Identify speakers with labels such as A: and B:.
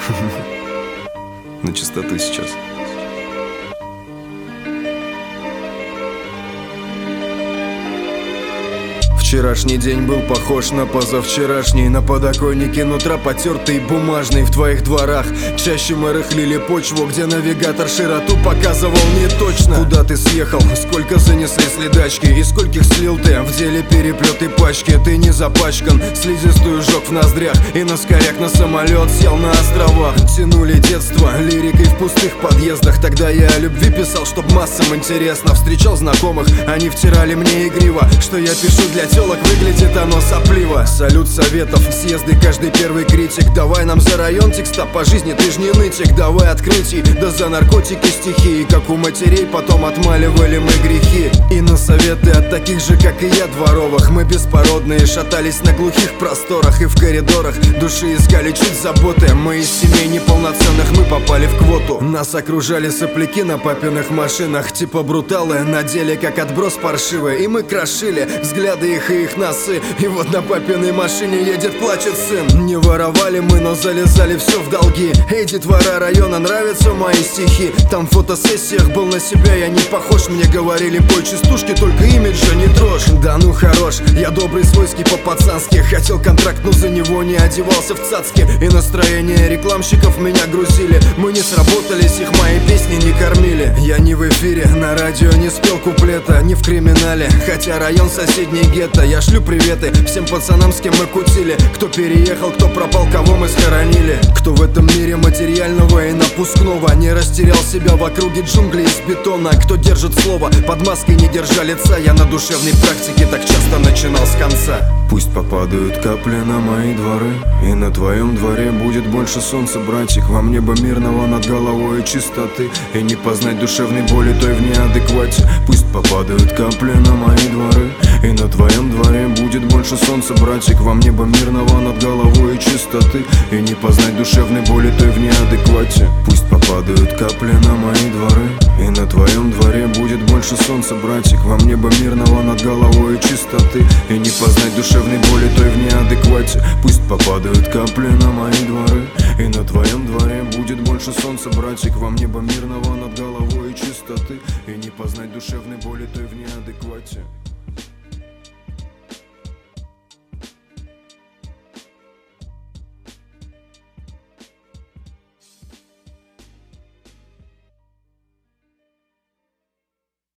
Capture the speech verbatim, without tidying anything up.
A: На чистоту сейчас. Вчерашний день был похож на позавчерашний. На подоконнике нутра потертый бумажный. В твоих дворах чаще мы рыхлили почву, где навигатор широту показывал не точно. Куда ты съехал, сколько занесли следачки, и скольких слил ты в деле переплеты пачки. Ты не запачкан, слизистую жёг в ноздрях, и на скоряк на самолет сел на островах. Тянули детство лирикой в пустых подъездах. Тогда я о любви писал, чтоб массам интересно. Встречал знакомых, они втирали мне игриво, что я пишу для телок, выглядит оно сопливо. Салют советов, съезды, каждый первый критик. Давай нам за район текста по жизни, ты ж не нытик. Давай открытий, да за наркотики стихи. Как у матерей потом отмаливали мы грехи. И на советы от таких же, как и я, дворовых. Мы беспородные, шатались на глухих просторах и в коридорах души искали чуть заботы. Мы из семей неполноценных, мы попали в квоту. Нас окружали сопляки на папиных машинах, типа бруталы, на деле как отброс паршивый. И мы крошили взгляды их и их носы. И вот на папиной машине едет, плачет сын. Не воровали мы, но залезали все в долги. Эй, детвора района, нравятся мои стихи. Там в фотосессиях был на себя я не похож. Мне говорили, пой частушки, только имиджа не трожь. Да ну хорош, я добрый, свойский, по-пацански. Хотел контракт, но за него не одевался в цацки. И настроение рекламщиков меня грузили. Мы не сработались, их мои песни не кормили. Я не в эфире, на радио не спел куплета, не в криминале, хотя район соседний гетто. Я шлю приветы всем пацанам, с кем мы кутили. Кто переехал, кто пропал, кого мы схоронили. Кто в этом мире материального и напускного не растерял себя в округе джунглей из бетона. Кто держит слово, под маской не держа лица. Я на душевной практике так часто начинал с конца. Пусть попадают капли на мои дворы, и на твоем дворе будет больше солнца, братик. Вам небо мирного над головой и чистоты, и не познать душевной боли той в неадеквате. Пусть попадают капли на мои дворы, и на твоем дворе будет больше солнца, братик. Вам небо мирного над головой и чистоты, и не познать душевной боли той в неадеквате. Пусть попадают капли на мои дворы, и на твоем дворе будет больше солнца, братик. Вам небо мирного над головой и чистоты, и не познать душевной боли той в неадеквате. Пусть попадают капли на мои дворы, и на твоем дворе будет больше солнца, братик. Вам небо мирного над головой и чистоты, и не познать душевной боли той в неадеквате.